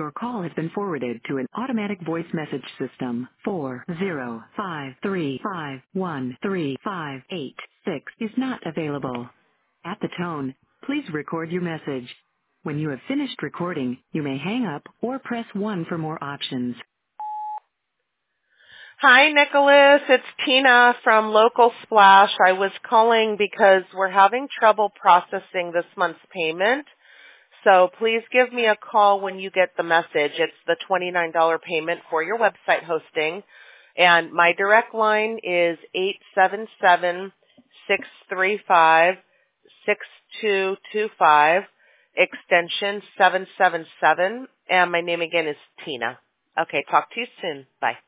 Your call has been forwarded to an automatic voice message system. 405351358 is not available. At the tone, please record your message. When you have finished recording, you may hang up or press 1 for more options. Hi, Nicholas. It's Tina from Local Splash. I was calling because we're having trouble processing this month's payment. So please give me a call when you get the message. It's the $29 payment for your website hosting. And my direct line is 877-635-6225, extension 777. And my name again is Tina. Okay, talk to you soon. Bye.